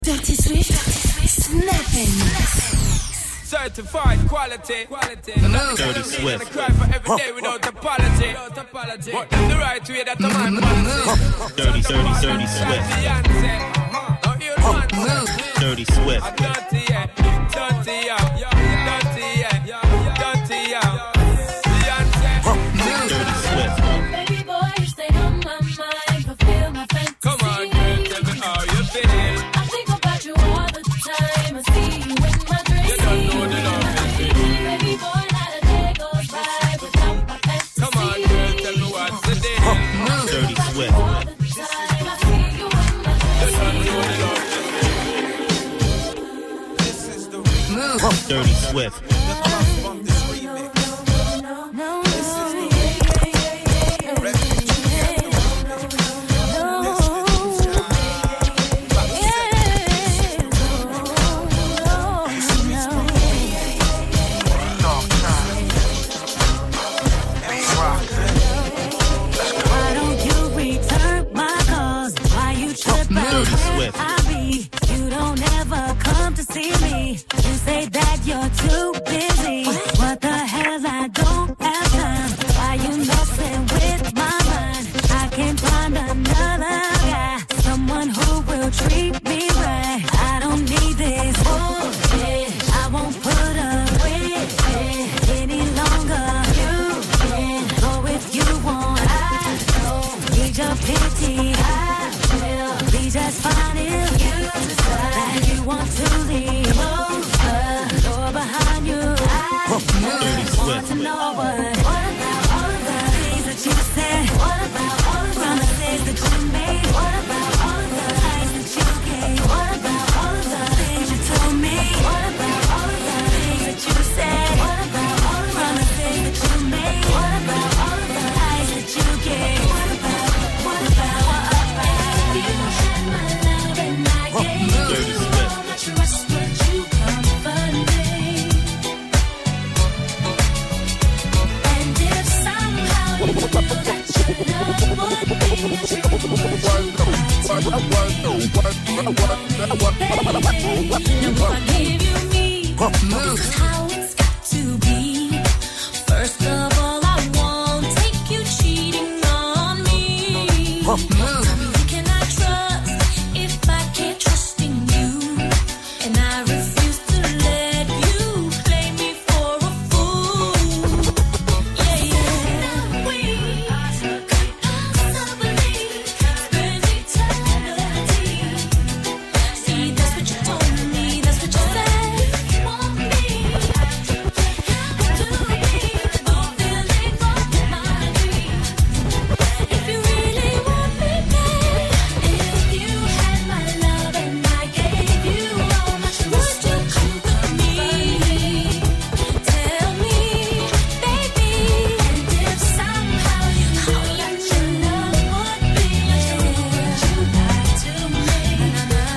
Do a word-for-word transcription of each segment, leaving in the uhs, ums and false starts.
Dirty Swift, snapping. Certified quality, quality. Dirty Swift. Cry for every day without apology. But them the right way that a man wants it. Dirty, dirty, dirty Swift. Dirty Swift. Dirty, yeah. Dirty, yeah. Dirty, yeah. Dirty, yeah. Dirty Swift. Baby boy, you stay on my mind, fulfill my fantasy. Come on, girl, tell me how you feel. I think about you all the time. I see you in my dreams. You don't know the love is it. Baby boy, not a day goes by without my fantasy. Come on, girl, tell me what's the deal. Dirty Swift. All the time, I see you in my You dreams. don't know the love is it. This is the remix. Dirty Swift. From this remix. This is the Why don't you return my calls? Why you tripping? Dirty Swift. I be, you don't ever come to see me. You say that you're too busy. What the hell? I don't have time. Why you messing with my mind? I can find another guy, someone who will treat me right. I don't need this bullshit. I won't put up with it any longer. You can go if you want. I don't need your pity. I will be just fine if you decide that you want to leave. Over, door behind you. I Dirty just want Swift. to know what. What about all of the things that you said? What about all of the promises that you made? What about all of the lies that you gave? What about all of the things you told me? What about all of the things that you said? What about all of the promises that you made? What about all of the lies that you gave? What about, what about, what about? You had my love and I gave you Dirty Swift. all my trust, but you comfort me. And if somehow you knew that your love would be true, would you Now if I give you me, this is how it's got to be. First of all, I won't take you cheating on me. Tell me who can I trust if I can't trust in you? And I refuse to let you play me for a fool. Yeah, yeah. We possibly spend eternity. See, that's what you told me, that's what you said. You want me to be fulfilling all my dreams. If you really want me back, if you had my love and I gave you all my trust, would you comfort me? Tell me, baby, and if somehow you knew that your love would be true, would you lie to me?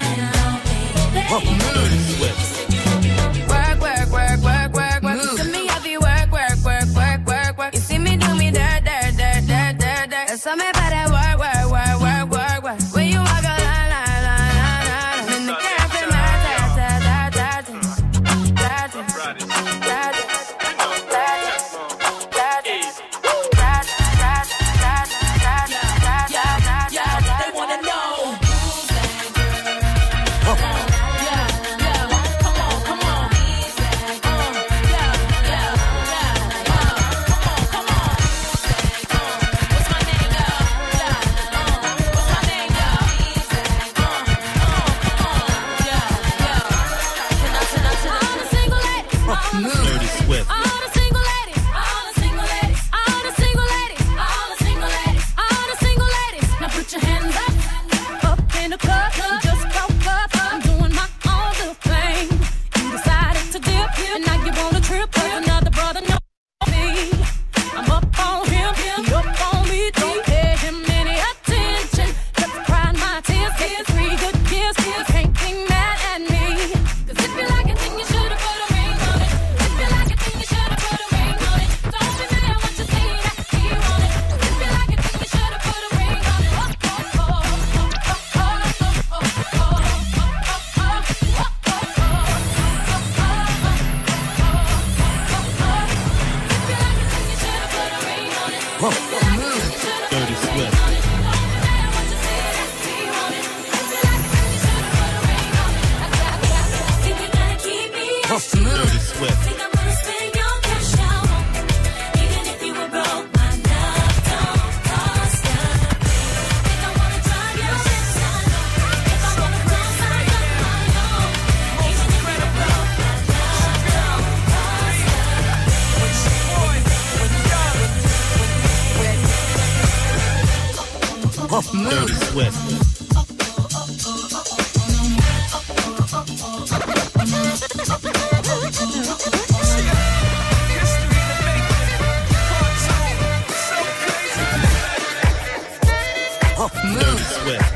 Dirty Swift. Work, work, work, work, work, work. You see me heavy work, work, work, work, work, work. You see me do me dirt, dirt, dirt, dirt, dirt, dirt. That's something about that work, work, work, work, work, work. When you walk a line, line, line, line, line. And the girl feel my da, da, da, da, da, da, da, da, da, They wanna know. Dirty Swift. Dirty Swift.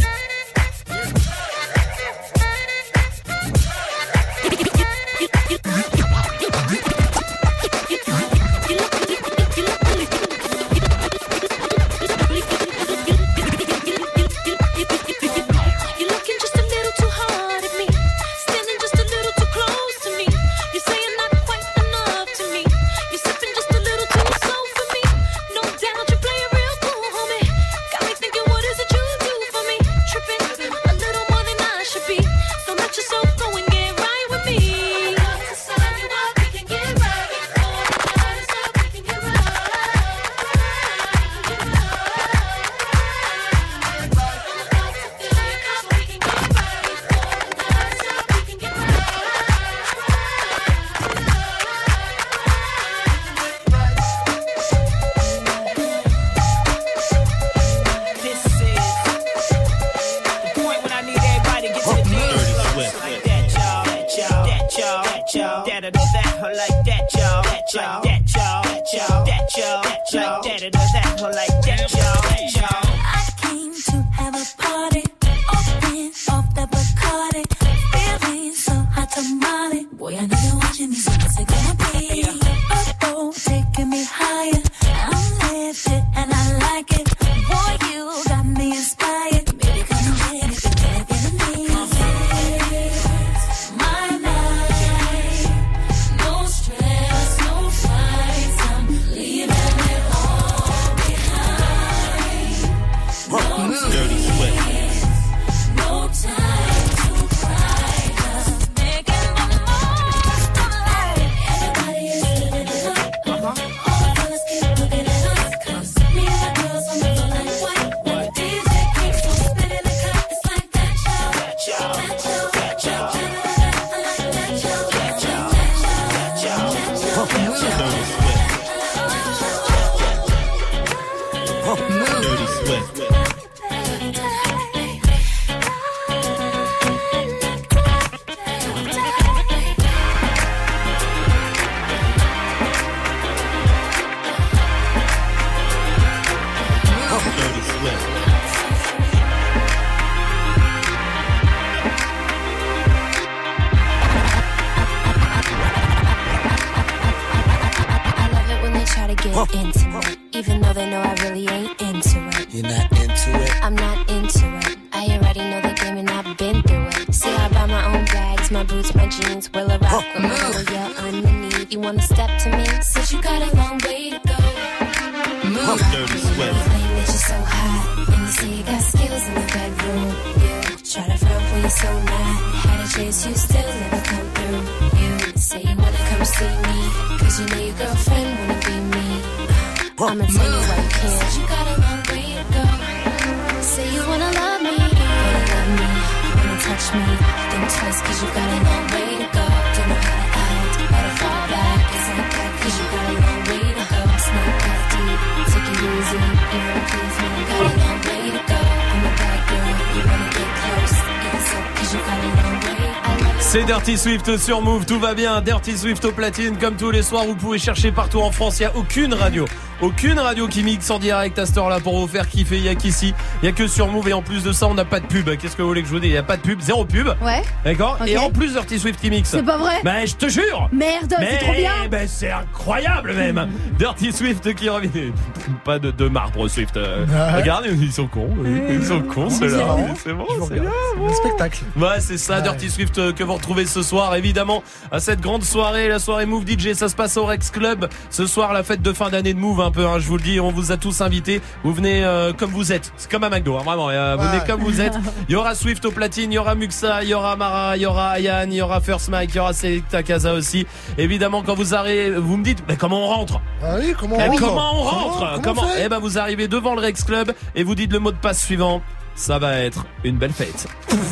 C'est Dirty Swift sur Move, tout va bien. Dirty Swift au platine, comme tous les soirs, vous pouvez chercher partout en France. Il n'y a aucune radio, aucune radio qui mixe en direct à cette heure-là pour vous faire kiffer. Il n'y a qu'ici, il n'y a que sur Move. Et en plus de ça, on n'a pas de pub. Qu'est-ce que vous voulez que je vous dise? Il n'y a pas de pub, zéro pub. Ouais. D'accord. Okay. Et en plus, Dirty Swift qui mixe. C'est pas vrai? Ben, je te jure. Merde, c'est trop bien. Ben, c'est incroyable même. Dirty Swift qui revient. Pas de, de marbre Swift. Euh, ouais. Regarde, ils sont cons. Ils sont cons, ceux-là. C'est bon, c'est bien. Le spectacle. Ouais, c'est ça, ouais. Dirty Swift que vous retrouvez ce soir, évidemment, à cette grande soirée, la soirée Move D J. Ça se passe au Rex Club. Ce soir, la fête de fin d'année de Move, un peu, hein, je vous le dis. On vous a tous invités. Vous venez euh, comme vous êtes. C'est comme à McDo, hein, vraiment. Euh, vous ouais. venez comme vous êtes. Il y aura Swift au platine, il y aura Muxa, il y aura Mara, il y aura Ayan, il y aura First Mike, il y aura Selecta Casa aussi. Évidemment, quand vous arrivez, vous me dites, mais comment on rentre? Ah oui, comment on eh, rentre? Comment on rentre? Comment, comment, comment Eh ben, vous arrivez devant le Rex Club et vous dites le mot de passe suivant. Ça va être une belle fête.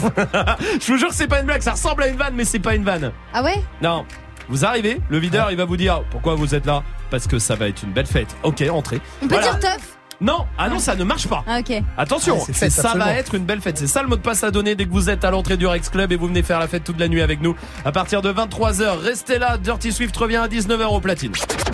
Je vous jure que c'est pas une blague, ça ressemble à une vanne, mais c'est pas une vanne. Ah ouais? Non. Vous arrivez, le videur, il va vous dire pourquoi vous êtes là. Parce que ça va être une belle fête. Ok, entrez. On peut voilà. dire teuf. Non, ah non, ça ne marche pas. Ah, ok. Attention, Ah, c'est fête, ça absolument. va être une belle fête. C'est ça le mot de passe à donner dès que vous êtes à l'entrée du Rex Club et vous venez faire la fête toute la nuit avec nous. À partir de vingt-trois heures, restez là. Dirty Swift revient à dix-neuf heures au platine.